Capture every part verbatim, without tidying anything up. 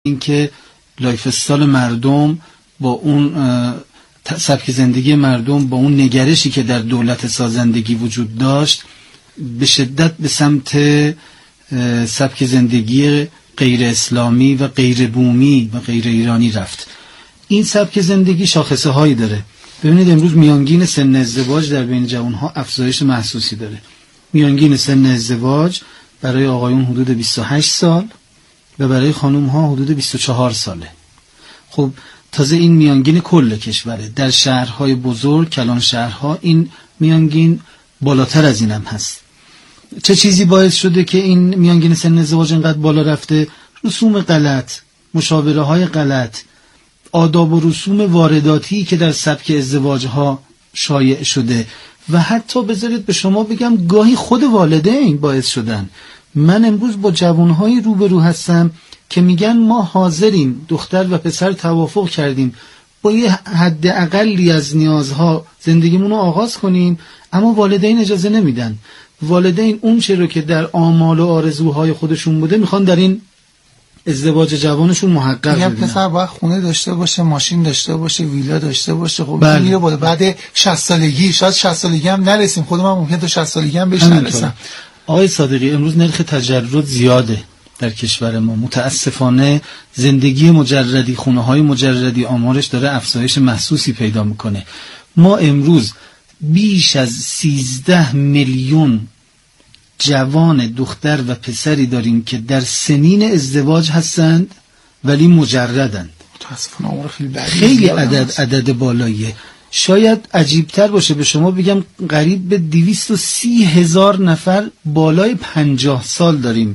اینکه لایف استایل مردم با اون سبک زندگی مردم با اون نگرشی که در دولت سازندگی وجود داشت به شدت به سمت سبک زندگی غیر اسلامی و غیر بومی و غیر ایرانی رفت. این سبک زندگی شاخصه هایی داره. ببینید امروز میانگین سن ازدواج در بین جوانها افزایش محسوسی داره. میانگین سن ازدواج برای آقایون حدود بیست و هشت سال و برای خانم ها حدود بیست و چهار ساله. خب تازه این میانگین کل کشوره. در شهرهای بزرگ، کلان شهرها این میانگین بالاتر از این هم هست. چه چیزی باعث شده که این میانگین سن ازدواج اینقدر بالا رفته؟ رسوم غلط، مشاوره های غلط، آداب و رسوم وارداتی که در سبک ازدواج ها شایع شده و حتی بذارید به شما بگم گاهی خود والدین باعث شدن. من امروز با جوانهایی روبرو هستم که میگن ما حاضریم دختر و پسر توافق کردیم با یه حد اقلی از نیازها زندگیمون رو آغاز کنیم، اما والدین اجازه نمیدن. والدین اون چه رو که در آمال و آرزوهای خودشون بوده میخوان در این ازدواج جوانشون محقق ببینن. میگم پسر باید خونه داشته باشه، ماشین داشته باشه، ویلا داشته باشه. خب بله. میره بالا بعد شصت سالگی، شاید شصت سالگی هم نرسیم. خود من ممکنه تا شصت سالگی هم بهش نرسم. آقای صادقی، امروز نرخ تجرد زیاده در کشور ما. متاسفانه زندگی مجردی، خونه های مجردی آمارش داره افزایش محسوسی پیدا میکنه. ما امروز بیش از سیزده میلیون جوان دختر و پسری داریم که در سنین ازدواج هستند ولی مجردند. متاسفانه آمار خیلی بدی، خیلی عدد عدد بالاییه. شاید عجیبتر باشه به شما بگم قریب به دویست و سی هزار نفر بالای پنجاه سال داریم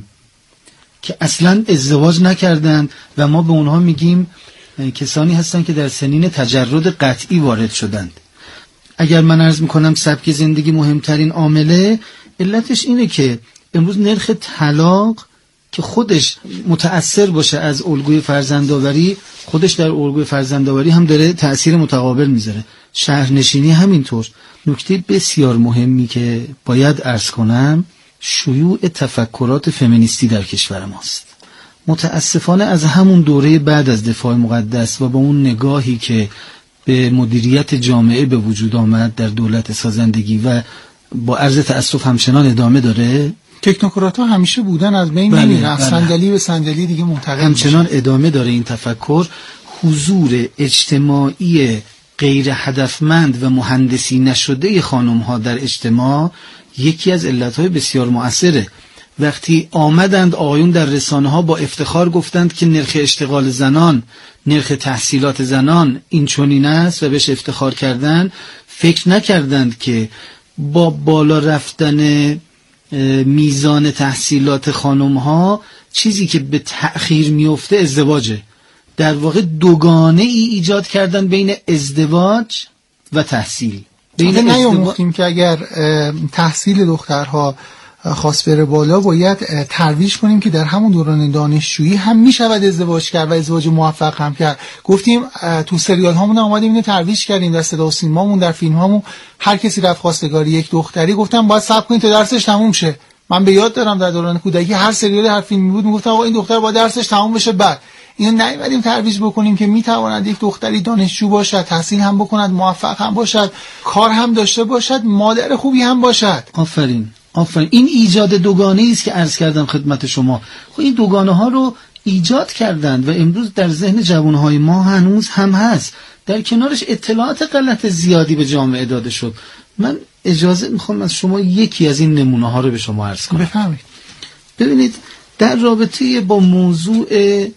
که اصلا ازدواج نکردند و ما به اونها میگیم کسانی هستند که در سنین تجرد قطعی وارد شدند. اگر من عرض میکنم سبک زندگی مهمترین عامله، علتش اینه که امروز نرخ طلاق که خودش متأثر باشه از الگوی فرزندآوری، خودش در الگوی فرزندآوری هم داره تأثیر متقابل میذاره. شهرنشینی همینطور. نکته بسیار مهمی که باید عرض کنم شیوع تفکرات فمینیستی در کشور ماست. متاسفانه از همون دوره بعد از دفاع مقدس و با اون نگاهی که به مدیریت جامعه به وجود آمد در دولت سازندگی و با عرض تأسف همچنان ادامه داره، تکنوکرات ها همیشه بودن، از بین بله، نمیرن. بله. صندلی به صندلی دیگه منتقل همچنان میشه. ادامه داره این تفکر. حضور اجتماعی غیر هدفمند و مهندسی نشده خانم ها در اجتماع یکی از علتهای بسیار مؤثره. وقتی آمدند آقایون در رسانه ها با افتخار گفتند که نرخ اشتغال زنان، نرخ تحصیلات زنان این چنین است و بهش افتخار کردند، فکر نکردند که با بالا رفتن میزان تحصیلات خانم ها چیزی که به تأخیر میفته ازدواجه. در واقع دوگانه ای ایجاد کردن بین ازدواج و تحصیل. بین نیاموختیم که اگر تحصیل دخترها خواست بره بالا باید ترویج کنیم که در همون دوران دانشجویی هم میشود ازدواج کرد و ازدواج موفق هم کرد. گفتیم تو سریال هامون اومدیم اینو ترویج کردیم، در صدا و سیمامون، در فیلم هامون هر کسی رفت خواستگاری یک دختری گفتم باید صبر کنید تا درسش تموم شه. من به یاد دارم در دوران کودکی هر سریال هر فیلمی بود میگفتم آقا این دختر باید درسش تموم بشه. بعد اینو نیومدیم ترویج بکنیم که میتواند یک دختری دانشجو باشد، تحصیل هم بکند، موفق هم باشد، کار هم داشته باشد، مادر خوبی هم باشد. آفرین. آفرین. این ایجاد دوگانه است که عرض کردم خدمت شما. خب این دوگانه ها رو ایجاد کردند و امروز در ذهن جوانهای ما هنوز هم هست. در کنارش اطلاعات غلط زیادی به جامعه داده شد. من اجازه میخوام از شما یکی از این نمونه ها رو به شما عرض کنم. بفرمایید. ببینید در رابطه با موضوع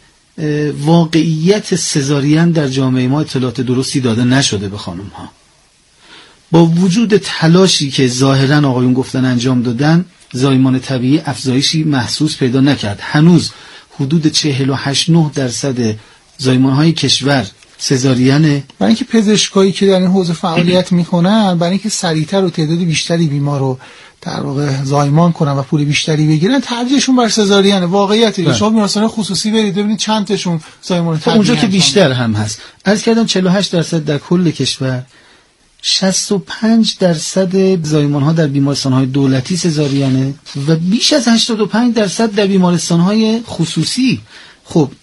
واقعیت سزارین در جامعه ما اطلاعات درستی داده نشده به خانم ها. با وجود تلاشی که ظاهرا آقایون گفتن انجام دادن، زایمان طبیعی افزایشی محسوس پیدا نکرد. هنوز حدود چهل و هشت نه درصد زایمان های کشور سزارینه. برای اینکه پزشکایی که در این حوزه فعالیت میکنن برای اینکه سریعتر و تعداد بیشتری بیمار رو در واقع زایمان کنن و پول بیشتری بگیرن، ترجیحشون بر سزارینه. واقعیت شما بیمارستان خصوصی برید ببینید چند تاشون زایمان طبیعی اونجا که بیشتر هم هست. عرض کردم چهل و هشت درصد در کل کشور، شصت و پنج درصد زایمان ها در بیمارستان های دولتی سزارینه و بیش از هشتاد و پنج درصد در بیمارستان های خصوصی. خب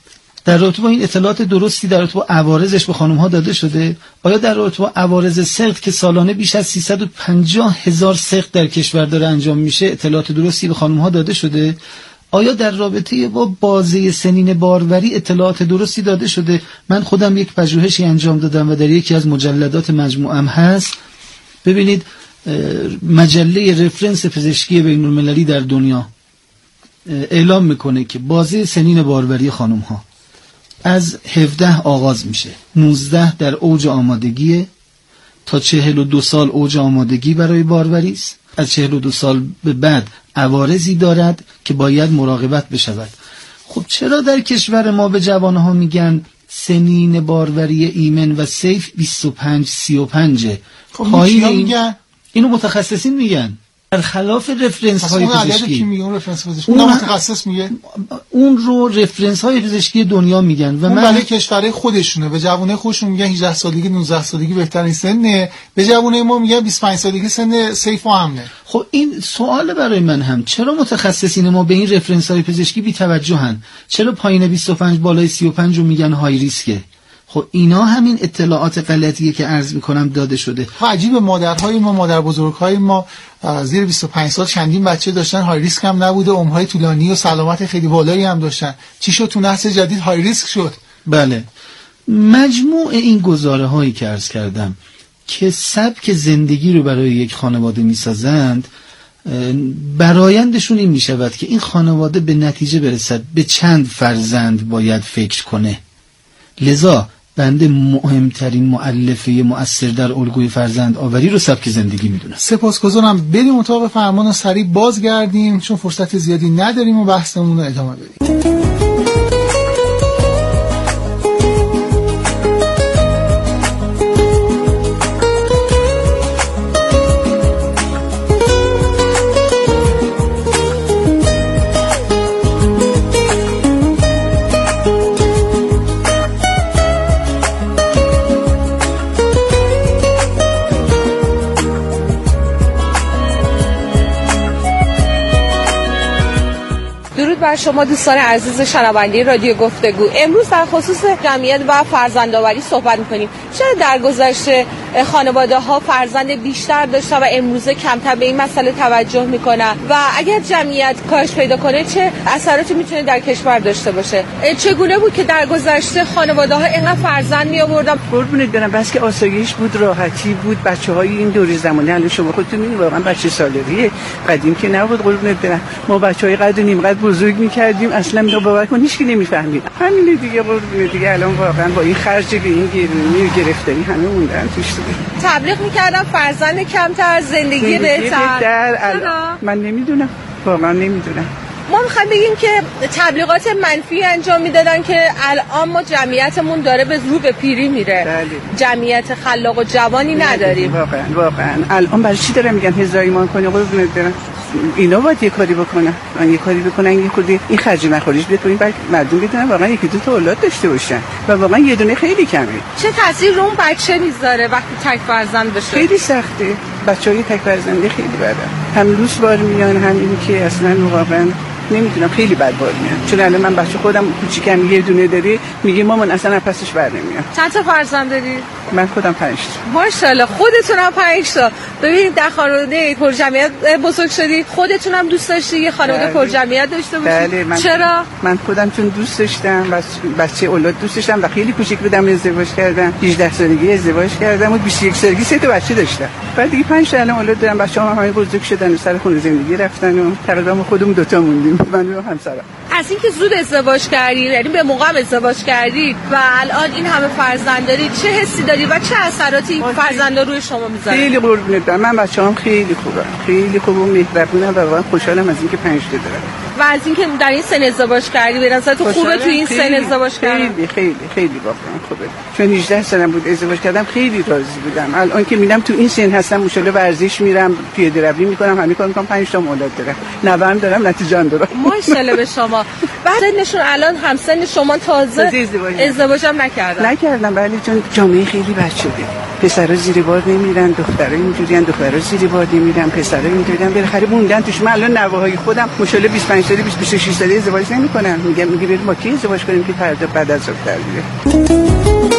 در رابطه با این اطلاعات درستی در رابطه با عوارضش به خانم ها داده شده؟ آیا در رابطه با عوارض سقط که سالانه بیش از سیصد و پنجاه هزار سقط در کشور داره انجام میشه اطلاعات درستی به خانم ها داده شده؟ آیا در رابطه با بازه سنین باروری اطلاعات درستی داده شده؟ من خودم یک پژوهشی انجام دادم و در یکی از مجلدات مجموعم هست. ببینید مجله رفرنس پزشکی بین المللی در دنیا اعلام میکنه که بازه سنین باروری خانم ها از هفده آغاز میشه، نوزده در اوج آمادگی، تا چهل و دو سال اوج آمادگی برای باروری است. از چهل و دو سال به بعد عوارضی دارد که باید مراقبت بشود. خب چرا در کشور ما به جوانها میگن سنین باروری ایمن و سیف بیست و پنج سی و پنج؟ خب این اینو متخصصین میگن، برخلاف رفرنس های پزشکی. اون رفرنس پزشکی اون متخصص میگه، اون رو رفرنس های پزشکی دنیا میگن و اون من برای کشورهای خودشونه. به جوانه خودشون میگن هجده سالگی نوزده سالگی بهترین سنه، به جوانه ما میگن بیست و پنج سالگی سن سیف و امنه. خب این سوال برای من هم، چرا متخصصین ما به این رفرنس های پزشکی بی توجهن؟ چرا پایین بیست و پنج بالای سی و پنج رو میگن های ریسکه؟ خب اینا همین اطلاعات غلطیه که عرض میکنم داده شده. عجیب، مادرهای ما مادر بزرگهای ما زیر بیست و پنج سال چندین بچه داشتن، های ریسک هم نبوده، عمرهای طولانی و سلامت خیلی بالایی هم داشتن. چی شد تو نسل جدید های ریسک شد؟ بله، مجموع این گزاره هایی که عرض کردم که سبک زندگی رو برای یک خانواده میسازند، برایندشون این میشود که این خانواده به نتیجه برسد به چند فرزند باید فکر کنه. لذا بنده مهمترین مؤلفه مؤثر در الگوی فرزند آوری رو سبک زندگی میدونم. سپاسگزارم. بریم اتاق فرمان و سریع بازگردیم چون فرصت زیادی نداریم و بحثمون رو ادامه بدیم. بر شما دوستان عزیز شنونده رادیو گفتگو. امروز در خصوص جمعیت و فرزندآوری صحبت می‌کنیم. چرا در گذشته خانواده‌ها فرزند بیشتر داشتن و امروزه کمتر به این مسئله توجه می‌کنن و اگر جمعیت کاهش پیدا کنه چه اثراتی میتونه در کشور داشته باشه؟ چگونه بود که در گذشته خانواده‌ها اینقدر فرزند می‌آوردن؟ قربونت برم، بس که آسایش بود، راحتی بود. بچه‌های این دور زمانه الان شما خودتون می‌بینید واقعا بچه سالریه، قدیم که نبود. قربونت برم، ما بچه‌های قد و نیم قد بزرگ می‌کردیم، اصلا میگم باور کن هیچ کی نمی‌فهمید. همین دیگه قربونت دیگه الان واقعا با این خرج به این گرونی گرفتاری همه موندن توش. تبلیغ می‌کردم فرزند کمتر زندگی بهتر. الان من نمی‌دونم، واقعا نمی‌دونم. ما می‌خوایم بگیم که تبلیغات منفی انجام میدادن که الان ما جمعیتمون داره به رو به پیری میره. بله. جمعیت خلاق و جوانی نداریم. واقعا واقعا الان برای چی دارن میگن هزار ایمان کنی؟ قربونت برم، اینا باید یه کاری بکنن، من یه کاری بکنن، یه کاری این خرج نخوریش بکنیم بعد مردم بدونن واقعا یکی دو تا اولاد داشته باشن و واقعا یه دونه خیلی کمه. چه تاثیر رو اون بچه میذاره وقتی تک فرزند بشه؟ خیلی سخته. بچه‌های تک فرزنده خیلی بده، هم لوس بار میان، هم این که اصلا واقعا نمیتونم، خیلی بد بار میان. چون الان من بچه خودم کوچیکم یه دونه داری، میگه مامان اصلا پسش بر نمیاد. چند تا فرزند داری؟ من خودم پنج تا. ماشاءالله، خودتون هم پنج تا. ببینید در خانواده پر جمعیت بزرگ شدید، خودتون هم دوست داشتی یه خانواده پر جمعیت داشته باشید؟ بله. من چرا؟ من خودم چون دوست داشتم، بس بچه اولاد دوست داشتم و خیلی کوچیک بودم ازدواج کردم. هجده سالگی ازدواج کردم و بیست و یک سالگی سه تا بچه داشتم. بعد دیگه پنج تا الان اولاد دارم. بچه‌ها هم همه بزرگ شدن و سر خونه زندگی رفتن و تقریبا خودمون دو تا موندیم، من و همسرم. از اینکه زود ازدواج کردی، یعنی به موقع ازدواج کردید و الان این همه فرزند دارید، چه حسی داری و چه اثراتی این فرزندا روی شما میذاره؟ خیلی قربونت برم، من بچه‌ام خیلی خوبه، خیلی خوب و مهربونن و واقعا خوشحالم از اینکه پنج تا دارم و از اینکه در این سن ازدواج کردی. به نظر تو خوبه تو این سن ازدواج کردن؟ خیلی خیلی خیلی واقعا خوبه. چون هجده سالم بود ازدواج کردم، خیلی راضی بودم. الان که میرم تو این سن هستم، ماشاءالله ورزش میرم، پیاده روی میکنم، همین کار میکنم، پنج تا اولاد دارم، نوام دارم، نتیجه هم دارم. ماشاءالله به شما. بعد سنشون الان همسن شما، تازه ازدواج هم نکردن؟ نکردم بله، چون جامعه خیلی بد شده. پسرا زیر بار نمیرن، دخترا اینجوریان، دخترا زیر بار نمیرن، پسرا اینجوریان. بالاخره موندن توش. من الان نوه‌های خودم ماشاءالله بیست و پنج ساله بیست و شش ساله ازدواج نمی‌کنن. میگم میگه بریم ما کی ازدواج کنیم که فردا بعد از دختر بیاد.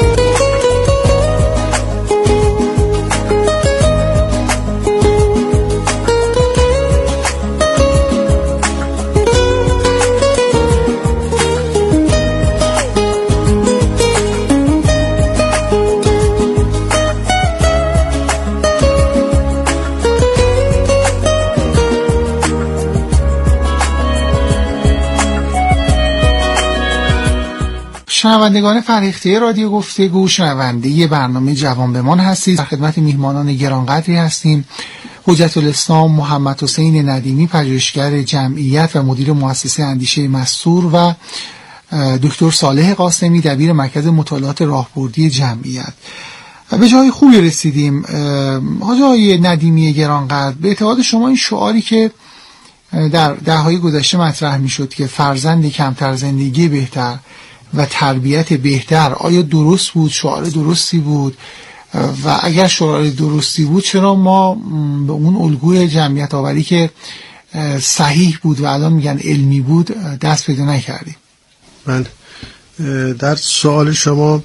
شنوندگان فرهیخته رادیو گفتگو، شنونده برنامه جوان بمان هستید. در خدمت میهمانان گرانقدری هستیم. حجت الاسلام محمد حسین ندیمی، پژوهشگر جمعیت و مدیر مؤسسه اندیشه مستور، و دکتر صالح قاسمی، دبیر مرکز مطالعات راهبردی جمعیت. به جای خوبی رسیدیم. حاج آقای ندیمی گرانقدر، به اعتقاد شما این شعاری که در دهه‌های گذشته مطرح میشد که فرزند کمتر زندگی بهتر و تربیت بهتر، آیا درست بود؟ شعار درستی بود؟ و اگر شعار درستی بود چرا ما به اون الگوی جمعیت آوری که صحیح بود و الان میگن علمی بود دست پیدا نکردیم؟ من در سوال شما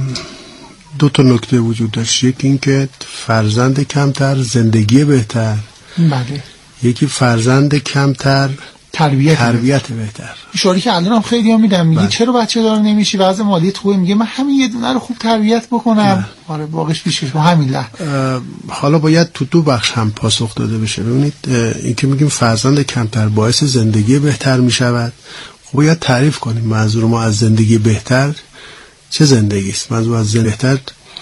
دو تا نکته وجود داشت. یکی این که فرزند کمتر زندگی بهتر، بله. یکی فرزند کمتر تربیت, تربیت بهتر. شعاری که الان هم خیلی ها میدم، میگه چرا بچه دار نمیشی، وضع مالیت خوبه، میگه من همین یه دونه رو خوب تربیت بکنم. آره باقیش پیش با همین له. حالا باید تو دو بخش هم پاسخ داده بشه. ببینید این که میگیم فرزند کمتر باعث زندگی بهتر میشود، خب باید تعریف کنیم منظور ما از زندگی بهتر چه زندگی است. منظور از زندگی بهتر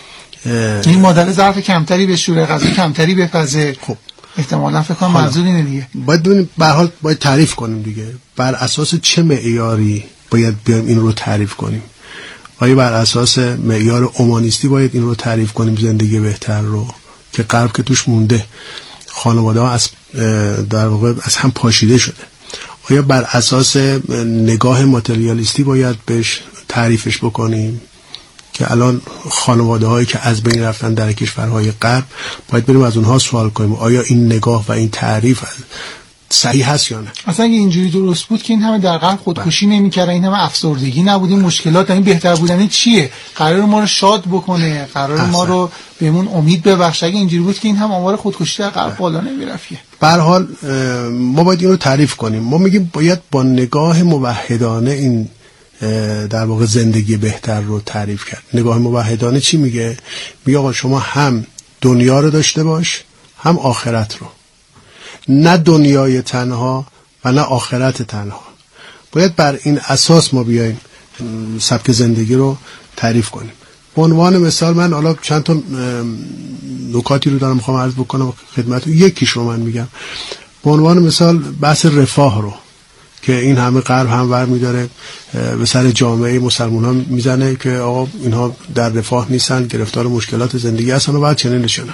این مادر ظرف کمتری به شوره، غذا کمتری بپزه. خب احتمالاً فکر کنم منظور اینه دیگه. باید ببینیم به هر حال باید تعریف کنیم دیگه. بر اساس چه معیاری باید بیایم این رو تعریف کنیم؟ آیا بر اساس معیار اومانیستی باید این رو تعریف کنیم زندگی بهتر رو که غرب که توش مونده، خانواده ها از در واقع از هم پاشیده شده؟ آیا بر اساس نگاه ماتریالیستی باید بهش تعریفش بکنیم که الان خانواده هایی که از بین رفتن در کشورهای غرب باید بریم از اونها سوال کنیم آیا این نگاه و این تعریف صحیح هست یا نه؟ اصلا اگه اینجوری درست بود که این همه در غرب خودکشی نمی‌کردن، این همه افسردگی نبود، این مشکلات، این بهتر بودن چیه؟ قرار ما رو شاد بکنه، قرار ما رو بهمون امید ببخشه. اگه اینجوری بود که این هم آمار خودکشی در غرب بالا نمی‌رفت. به هر حال ما باید این رو تعریف کنیم. ما میگیم باید با نگاه موحدانه این در واقع زندگی بهتر رو تعریف کرد. نگاه موحدانه چی میگه؟ میگه آقا شما هم دنیا رو داشته باش هم آخرت رو، نه دنیای تنها و نه آخرت تنها. باید بر این اساس ما بیاییم سبک زندگی رو تعریف کنیم. به عنوان مثال من حالا چند تا نکاتی رو دارم میخوام عرض بکنم خدمتتون. یکیش رو من میگم به عنوان مثال بحث رفاه رو که این همه غرب هم ور میداره به سر جامعه مسلمان ها میزنه که آقا اینها در رفاه نیستن، گرفتار مشکلات زندگی هستن و بعد چنین نشونن.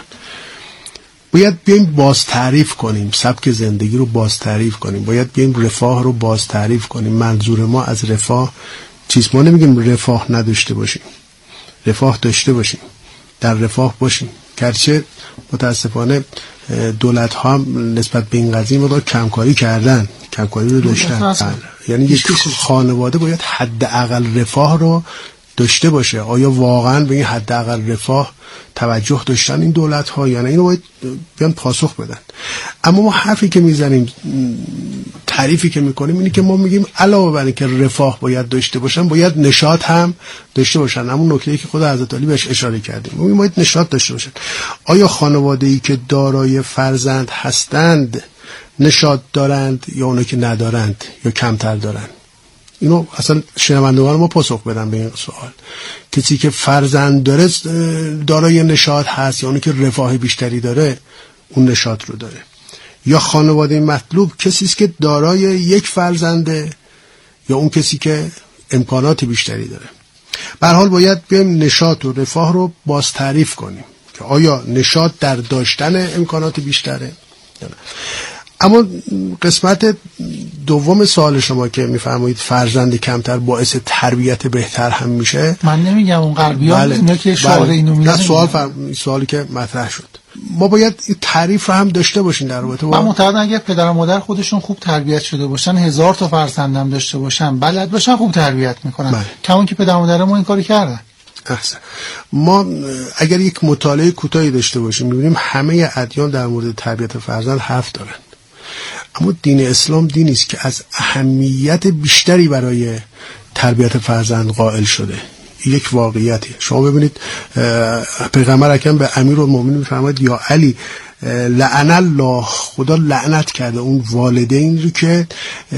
باید بیایم باز تعریف کنیم سبک زندگی رو، باز تعریف کنیم. باید بیایم رفاه رو باز تعریف کنیم. منظور ما از رفاه چیز؟ ما نمیگیم رفاه نداشته باشیم، رفاه داشته باشیم، در رفاه باشیم. گرچه متاسفانه دولت ها نسبت به این قضیه مقدار کمکاری کردن، کمکاری رو داشتن. یعنی یک خانواده باید حداقل رفاه رو داشته باشه. آیا واقعا به این حداقل رفاه توجه داشتن این دولت ها؟ یعنی اینو باید بیان پاسخ بدن. اما ما حرفی که میزنیم، تعریفی که میکنیم اینی که ما میگیم علاوه بر اینکه رفاه باید داشته باشن باید نشاط هم داشته باشن. همون نکته‌ای که خود حضرت علی بهش اشاره کردیم، ما میگیم باید نشاط داشته باشن. آیا خانواده‌ای که دارای فرزند هستند نشاط دارند یا اونایی که ندارند یا کمتر دارند؟ اینو اصلا شنوندگان ما پاسخ بدن به این سوال. کسی که فرزند داره دارای نشاط هست یا اونی که رفاه بیشتری داره اون نشاط رو داره؟ یا خانواده مطلوب کسی است که دارای یک فرزنده یا اون کسی که امکانات بیشتری داره؟ به هر حال باید بیایم نشاط و رفاه رو باز تعریف کنیم که آیا نشاط در داشتن امکانات بیشتره یا نه. اما قسمت دوم سوال شما که میفرمایید فرزند کمتر باعث تربیت بهتر هم میشه، من نمیگم اون غربی‌ها بله. اینا که شعار بله. اینو میدن. سوال فرم... سوالی که مطرح شد، ما باید این تعریف رو هم داشته باشیم در رابطه با. من معتقدم اگه پدر و مادر خودشون خوب تربیت شده باشن، هزار تا فرزندم داشته باشن، بلد باشن خوب تربیت میکنن. بله. کمون که پدر و مادر ما این کارو کردن. احسن. ما اگر یک مطالعه کوتاهی داشته باشیم می‌بینیم همه ادیان در مورد تربیت فرزند حرف دارن، اما دین اسلام دینی است که از اهمیت بیشتری برای تربیت فرزند قائل شده. یک واقعیتی. شما ببینید پیغمبر اکرم به امیرالمومنین می‌فرماید یا علی لعن الله، خدا لعنت کرده اون والدین رو که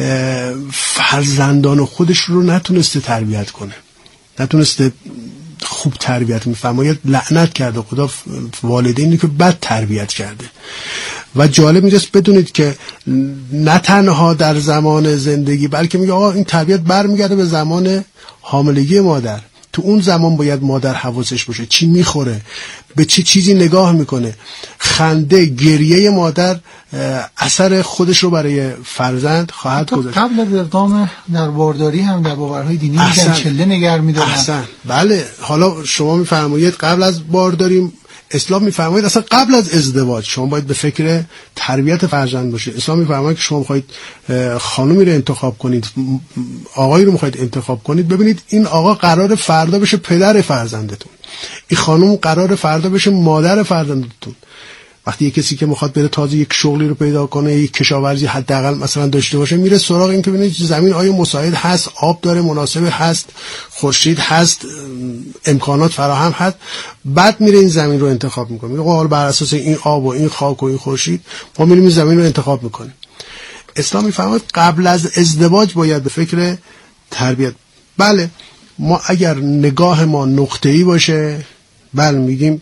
فرزندان خودش رو نتونسته تربیت کنه، نتونسته خوب تربیت. می‌فرماید لعنت کرده خدا والدینی که بد تربیت کرده. و جالب اینجاست بدونید که نه تنها در زمان زندگی، بلکه میگه آقا این تربیت برمیگرده به زمان حاملگی مادر. تو اون زمان باید مادر حواسش باشه چی میخوره، به چه چی چیزی نگاه میکنه. خنده، گریه مادر اثر خودش رو برای فرزند خواهد گذاشت. قبل از اقدام در بارداری هم در باورهای دینی میگن چله نگر میدارن. احسن. بله. حالا شما میفرمایید قبل از بارداری، اسلام میفرماید اصلا قبل از ازدواج شما باید به فکر تربیت فرزند باشید. اسلام میفرماید که شما میخواید خانومی رو انتخاب کنید، آقایی رو میخواید انتخاب کنید، ببینید این آقا قرار فردا بشه پدر فرزندتون، این خانم قرار فردا بشه مادر فرزندتون. وقتی یک کسی که میخواد بره تازه یک شغلی رو پیدا کنه، یک کشاورزی حداقل مثلا داشته باشه، میره سراغ این که ببینید زمین آیا مساعد هست، آب داره، مناسب هست، خورشید هست، امکانات فراهم هست، بعد میره این زمین رو انتخاب میکنه. میگه حالا بر اساس این آب و این خاک و این خورشید ما میریم این زمین رو انتخاب میکنیم. اسلام میفرماید قبل از ازدواج باید به فکر تربیت. بله ما اگر نگاه ما نقطه‌ای باشه، بله میگیم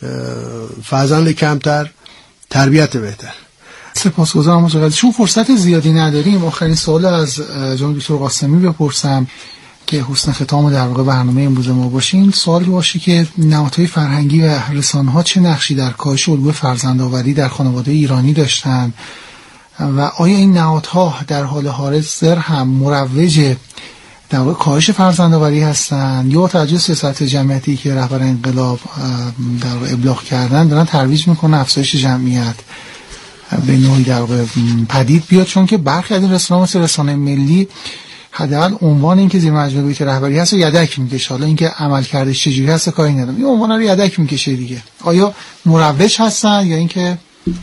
فرزند کمتر تربیت بهتر. سپاسگزارم از چون فرصت زیادی نداریم، آخرین سوال از جناب دکتر قاسمی بپرسم که حسن ختام در واقع برنامه امروز ما باشین. سوالی باشه که نهادهای فرهنگی و رسانه‌ها چه نقشی در کاهش الگوی فرزندآوری در خانواده ایرانی داشتن و آیا این نهادها در حال حاضر هم مروج در واقع کاهش فرزندآوری هستن یا توجه سیاست جمعیتی که رهبر انقلاب در واقع ابلاغ کردن دارن ترویج میکنن افزایش جمعیت به نوعی در واقع پدید بیاد؟ چون که برخی از این رسانه‌ها مثل رسانه ملی حداقل عنوان این که زیر مجموعه بیت رهبری هست و یدک میکشه، حالا اینکه عملکردش چجوری هست کاری ندارم، این عنوان رو یدک میکشه دیگه. آیا مروج هستن یا اینکه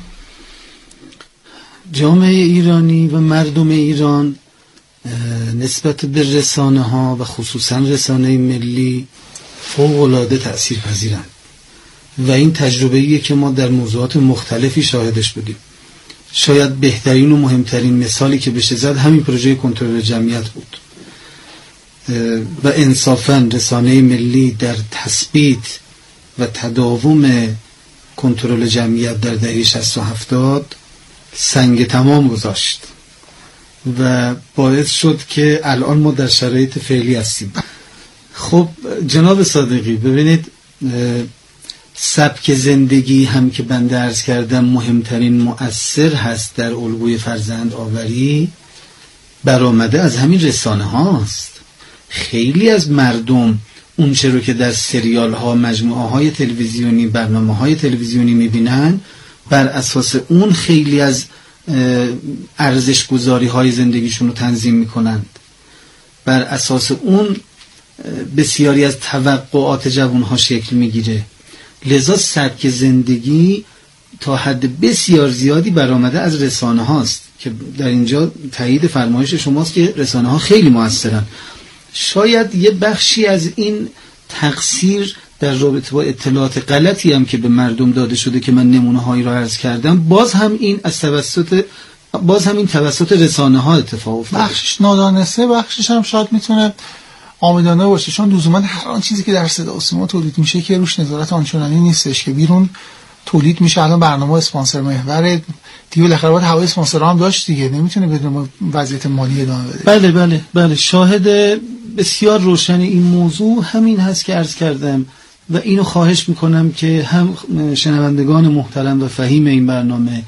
جامعه ایرانی و مردم ایران نسبت به رسانه ها و خصوصا رسانه ملی فوق العاده تأثیر پذیرند و این تجربه‌ایه که ما در موضوعات مختلفی شاهدش بودیم. شاید بهترین و مهمترین مثالی که بشه زد همین پروژه کنترل جمعیت بود و انصافاً رسانه ملی در تثبیت و تداوم کنترل جمعیت در دهه شصت و هفتاد سنگ تمام گذاشت و باعث شد که الان ما در شرایط فعلی هستیم. خب جناب صادقی ببینید، سبک زندگی هم که بنده عرض کردم مهمترین مؤثر هست در الگوی فرزند آوری، برآمده از همین رسانه هاست. خیلی از مردم اون چه رو که در سریال ها، مجموعه های تلویزیونی، برنامه های تلویزیونی میبینن، بر اساس اون خیلی از ارزش گذاری های زندگیشون رو تنظیم میکنند، بر اساس اون بسیاری از توقعات جوان ها شکل میگیره. لذا سبک زندگی تا حد بسیار زیادی برآمده از رسانه هاست که در اینجا تایید فرمایش شماست که رسانه ها خیلی موثرن. شاید یه بخشی از این تقصیر در رابطه با اطلاعات غلطی هم که به مردم داده شده که من نمونه هایی را عرض کردم، باز هم این از توسط باز هم این توسط رسانه ها اتفاق افتاده. بخشش نادانسته، بخشش هم شاید میتونه عامدانه باشه، چون لزوما هر آن چیزی که در صدا و سیما تولید میشه که روش نظارت آنچنانی نیستش که بیرون تولید میشه. الان برنامه اسپانسر محور دیگه بالاخره باید هوای اسپانسر هم داشت دیگه، نمیتونه بدون وضعیت مالی ادامه بده. بله بله بله شاهد بسیار روشن این موضوع همین هست که عرض کردم و اینو خواهش میکنم که هم شنوندگان محترم و فهیم این برنامه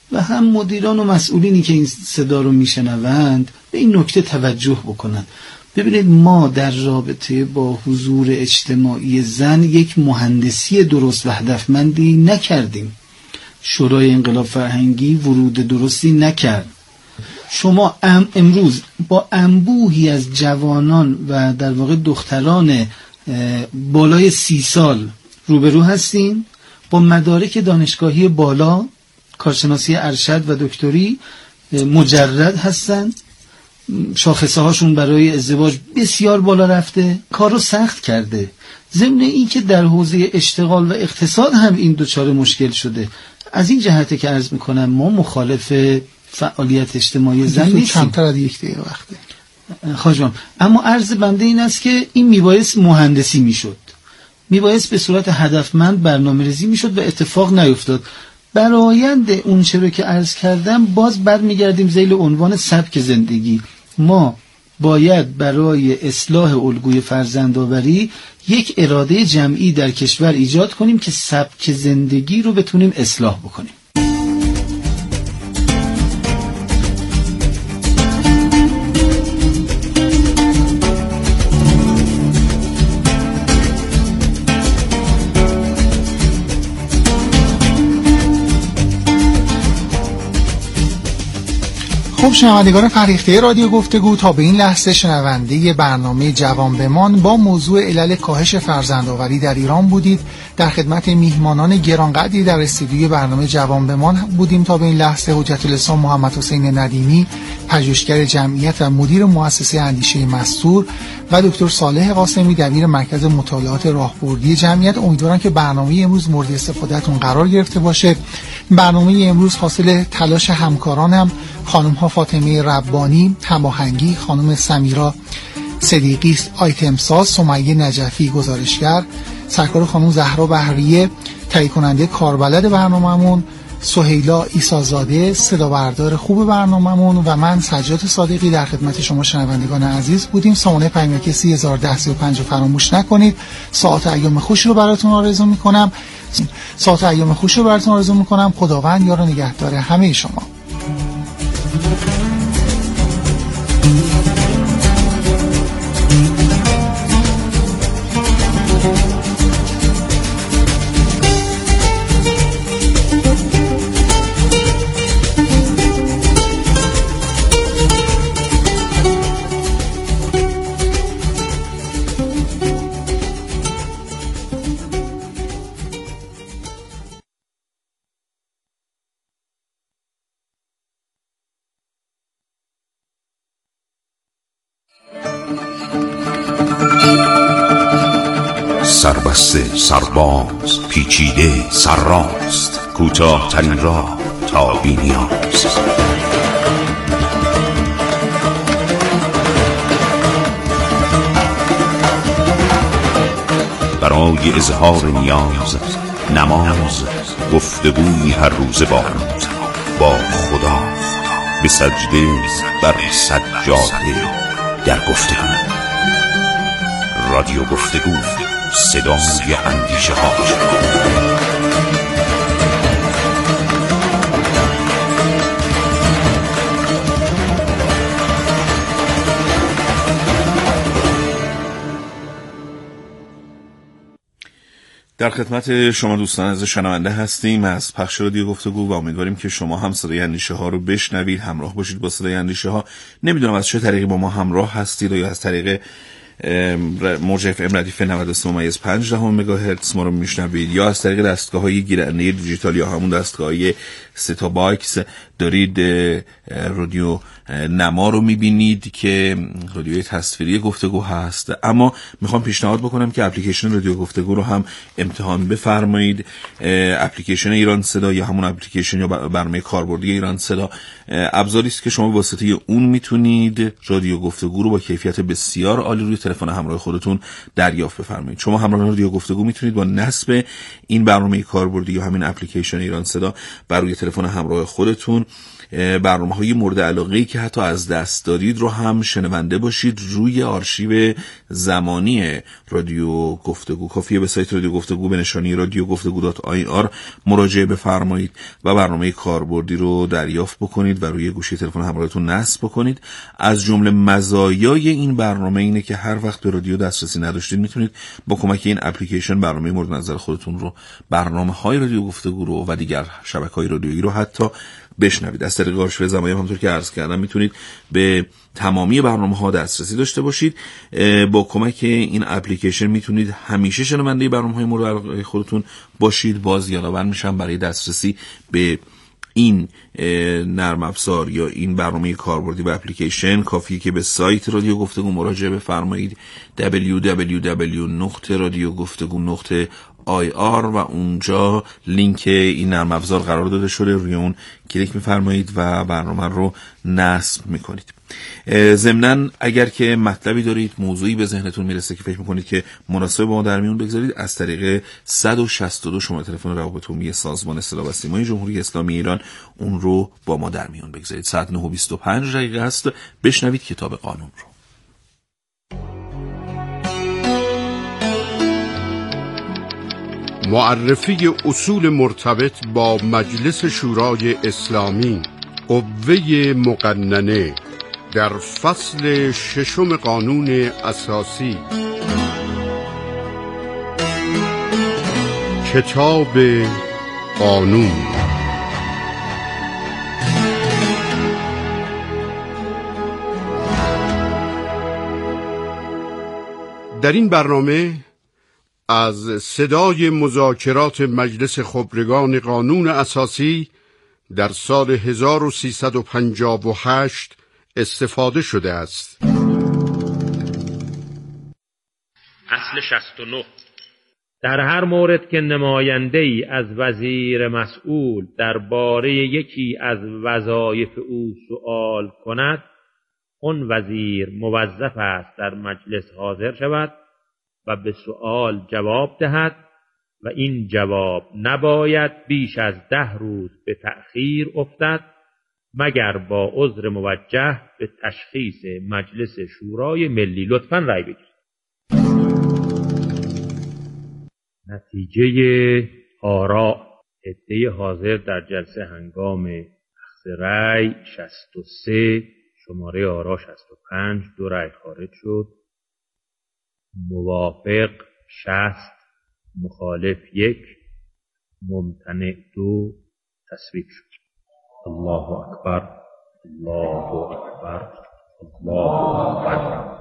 و هم مدیران و مسئولینی که این صدا رو میشنوند به این نکته توجه بکنند. ببینید ما در رابطه با حضور اجتماعی زن یک مهندسی درست و هدفمندی نکردیم. شورای انقلاب فرهنگی ورود درستی نکرد. شما ام امروز با انبوهی از جوانان و در واقع دختران بالای سی سال روبرو هستین با مدارک دانشگاهی بالا، کارشناسی ارشد و دکتری، مجرد هستن، شاخصه هاشون برای ازدواج بسیار بالا رفته، کار رو سخت کرده. ضمن این که در حوزه اشتغال و اقتصاد هم این دچار مشکل شده. از این جهته که عرض میکنم ما مخالف فعالیت اجتماعی زن نیستیم. کمتر از یک دقیقه وقته خواجم، اما عرض بنده این است که این میبایست مهندسی میشد، میبایست به صورت هدفمند برنامه ریزی میشد و اتفاق نیفتاد. برآیند اون چرا که عرض کردم باز برمیگردیم ذیل عنوان سبک زندگی. ما باید برای اصلاح الگوی فرزندآوری یک اراده جمعی در کشور ایجاد کنیم که سبک زندگی رو بتونیم اصلاح بکنیم. خب شنوندگان فرهیخته رادیو گفتگو، تا به این لحظه شنونده برنامه جوان بمان با موضوع علل کاهش فرزندآوری در ایران بودید. در خدمت میهمانان گرانقدری در استودیوی برنامه جوان بمان بودیم. تا به این لحظه حجت الاسلام محمد حسین ندیمی، پژوهشگر جمعیت و مدیر مؤسسه اندیشه مستور، و دکتر صالح قاسمی، دبیر مرکز مطالعات راهبردی جمعیت. امیدوارم که برنامه امروز مورد استفادهتون قرار گرفته باشه. برنامه امروز حاصل تلاش همکارانم، خانم ها فاطمه ربانی هماهنگی، خانم سمیرا صدیقی آیتم ساز، سمیه نجفی گزارشگر، سرکار خانم زهرا بهریه تهیه کننده کاربلد برنامه‌مون، سهیلا عیسی‌زاده صدا بردار خوب برنامه‌مون و من سجاد صادقی در خدمت شما شنوندگان عزیز بودیم. سامانه پیامک سه هزار و ده سی و پنج رو فراموش نکنید. ساعت ایام خوش رو براتون آرزو می‌کنم. ساعت ایام خوش رو براتون آرزو می‌کنم. خداوند یار و نگهدار همه شما. سربسته سرباز پیچیده سرراست، کوتاه ترین راه تا بی‌نیاز. برای اظهار نیاز نماز، گفتگوی هر روزه با با خدا، به سجده بر سجاده در گفتگو. رادیو گفتگو، صدای اندیشه ها. در خدمت شما دوستان از شنونده هستیم از پخش رادیو گفتگو و امیدواریم که شما هم صدای اندیشه ها رو بشنوید، همراه باشید با صدای اندیشه ها. نمیدونم از چه طریقی با ما همراه هستید، یا از طریق موج اف ام ردیف نود و سه ممیز پنج دهم مگاهرتز ما رو میشنوید، یا از طریق دستگاه‌های گیرنده دیجیتال یا همون دستگاه‌های ستا باکس دارید رادیو نما رو میبینید که رادیوی تصویری گفتگو هست. اما میخوام پیشنهاد بکنم که اپلیکیشن رادیو گفتگو رو هم امتحان بفرمایید. اپلیکیشن ایران صدا یا همون اپلیکیشن یا برنامه کاربردی ایران صدا ابزاری است که شما واسطه اون میتونید رادیو گفتگو رو با کیفیت بسیار عالی روی تلفن همراه خودتون دریافت بفرمایید. شما همراه رادیو گفتگو میتونید با نصب این برنامه کاربردی یا همین اپلیکیشن ایران صدا بر روی تلفن همراه خودتون برنامه‌های مورد علاقه‌ای که حتی از دست دادید رو هم شنونده باشید. روی آرشیو زمانی رادیو گفتگو کافیه به سایت رادیو گفتگو به نشانی رادیو گفتگو دات آی آر مراجعه بفرمایید و برنامه کاربردی رو دریافت بکنید و روی گوشی تلفن همراهتون نصب بکنید. از جمله مزایای این برنامه اینه که هر وقت به رادیو دسترسی نداشتید میتونید با کمک این اپلیکیشن برنامه مورد نظر خودتون رو، برنامه‌های رادیو گفتگو رو و دیگر شبکه‌های رادیویی رو حتی بشنوید. از طریق آرشیو زمانی همونطور که عرض کردم میتونید به تمامی برنامه‌ها دسترسی داشته باشید. با کمک این اپلیکیشن میتونید همیشه شنونده برنامه‌های مورد علاقه خودتون باشید. باز یادآور میشم برای دسترسی به این نرم افزار یا این برنامه کاربردی و اپلیکیشن کافیه که به سایت رادیو گفتگو مراجعه بفرمایید دبلیو دبلیو دبلیو دات رادیو گفتگو دات آی آر و اونجا لینک این نرم افزار قرار داده شده. روی اون کلیک می‌فرمایید و برنامه رو نصب می‌کنید. ضمناً اگر که مطلبی دارید، موضوعی به ذهنتون میرسه که فکر می‌کنید که مناسب با ما در میون بگذارید، از طریق صد و شصت و دو شماره تلفن روابط عمومی سازمان اصطلاح و سیمای جمهوری اسلامی ایران اون رو با ما در میون بگذارید. ساعت نه و بیست و پنج دقیقه است. بشنوید کتاب قانون رو. معرفی اصول مرتبط با مجلس شورای اسلامی، قوه مقننه، در فصل ششم قانون اساسی. کتاب قانون. در این برنامه از صدای مذاکرات مجلس خبرگان قانون اساسی در سال هزار و سیصد و پنجاه و هشت استفاده شده است. اصل شصت و نه. در هر مورد که نماینده ای از وزیر مسئول درباره یکی از وظایف او سؤال کند، اون وزیر موظف است در مجلس حاضر شود و به سؤال جواب دهد و این جواب نباید بیش از ده روز به تأخیر افتد مگر با عذر موجه به تشخیص مجلس شورای ملی. لطفاً رأی بگیرید. نتیجه آراء عده حاضر در جلسه هنگام اخذ رأی شصت و سه، شماره آرا شصت و پنج، دو رأی خارج شد. موافق شصت، مخالف یک، ممتنع دو، تصویب شد. الله اکبر، الله اکبر، الله اکبر.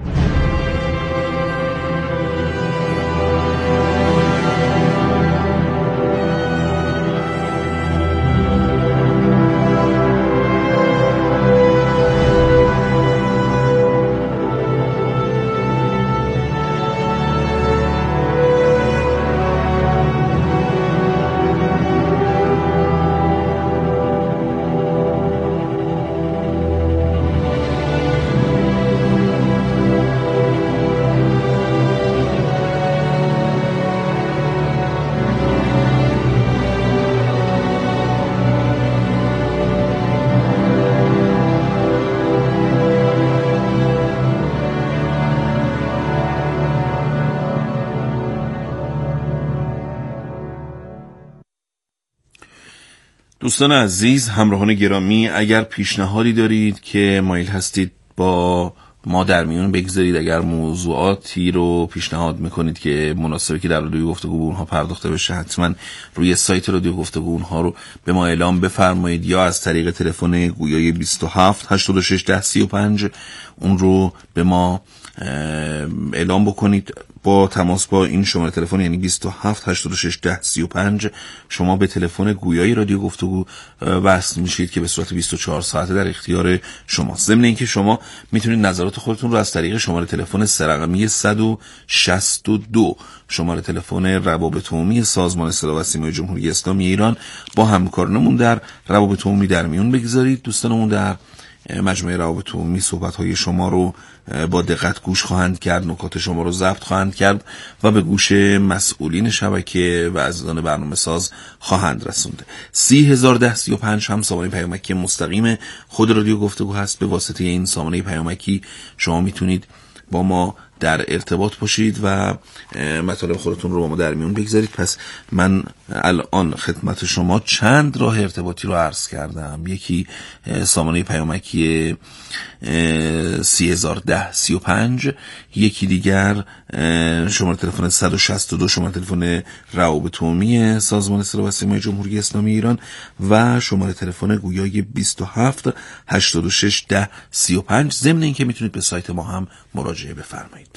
دوستان عزیز، همراهان گرامی، اگر پیشنهادی دارید که مایل هستید با ما در میون بگذارید، اگر موضوعاتی رو پیشنهاد میکنید که مناسبه که در رادیو گفتگو به اونها پرداخته بشه، حتما روی سایت رادیو گفتگو اونها رو به ما اعلام بفرمایید یا از طریق تلفن گویای بیست و هفت هشتاد و شش ده سی و پنج اون رو به ما اعلام بکنید. با تماس با این شماره تلفن یعنی بیست و هفت هشتاد و شش ده سی و پنج شما به تلفن گویای رادیو گفتگو وصل میشید که به صورت بیست و چهار ساعته در اختیار شماست. ضمن اینکه شما میتونید نظرات خودتون رو از طریق شماره تلفن سه رقمی صد و شصت و دو شماره تلفن روابط عمومی سازمان اصطلاح و سیمای جمهوری اسلامی ایران با همکارانمون در روابط عمومی در میون بگذارید. دوستانمون در مجموعه روابط عمومی صحبت‌های شما رو با دقت گوش خواهند کرد، نکات شما رو ضبط خواهند کرد و به گوش مسئولین شبکه و عزیزان برنامه ساز خواهند رسوند. سی هزار ده سی و پنج هم سامانه پیامکی مستقیم خود رادیو گفتگو هست. به واسطه این سامانه پیامکی شما میتونید با ما در ارتباط باشید و مطالب خودتون رو با ما در میون بگذارید. پس من الان خدمت شما چند راه ارتباطی رو عرض کردم. یکی سامانه پیامکی سی هزار ده سی و پنج، یکی دیگر شماره تلفن صد و شصت و دو شماره تلفن روابط عمومی سازمان اصلاح و سیمای جمهوری اسلامی ایران و شماره تلفن گویای بیست و هفت هشتاد و شش ده سی و پنج. ضمن اینکه میتونید به سایت ما هم مراجعه بفرمایید.